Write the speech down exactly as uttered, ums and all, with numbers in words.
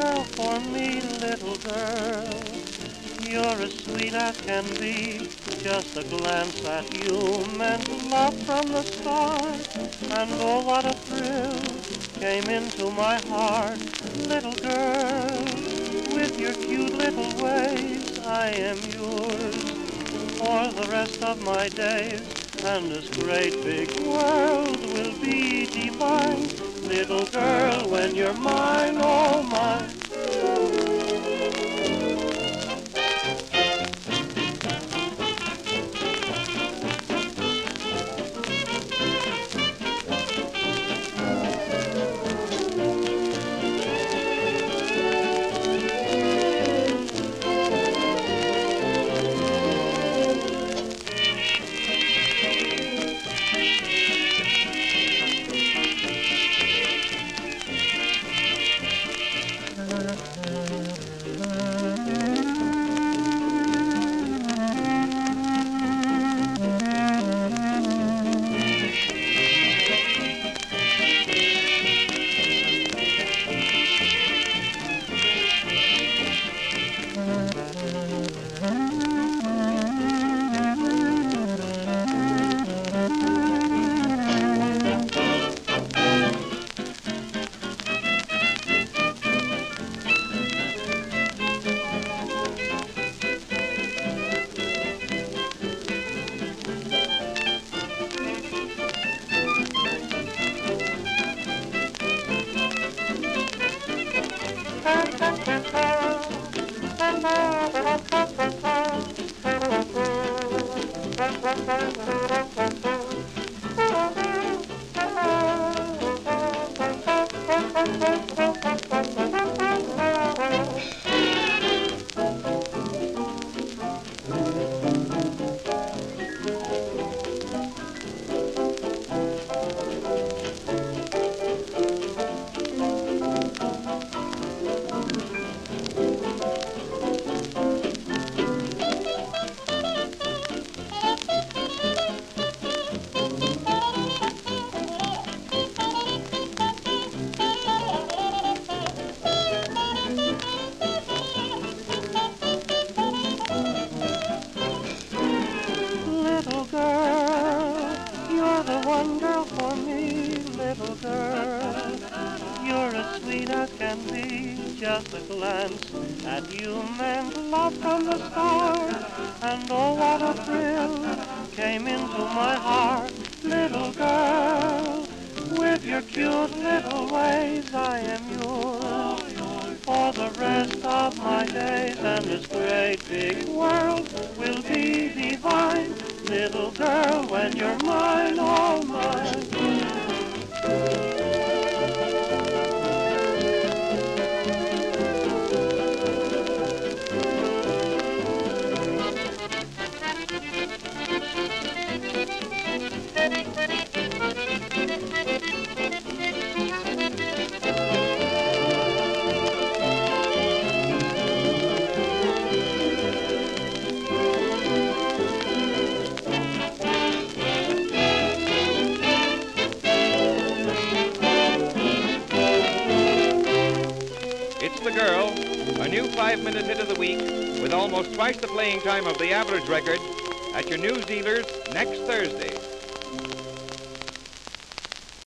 girl for me, little girl. You're as sweet as can be. Just a glance at you meant love from the start. And oh, what a thrill came into my heart. Little girl, with your cute little ways, I am yours for the rest of my days. And this great big world will be divine. Little girl, when you're mine, oh mine. Little girl, you're the one girl for me, little girl. You're as sweet as can be. Just a glance at you meant love from the start. And oh, what a thrill came into my heart. Little girl, with your cute little ways, I am yours for the rest of my days. And this great big world will be divine. Little girl, when you're mine, all mine. The Girl, a new five-minute hit of the week with almost twice the playing time of the average record at your news dealers next Thursday.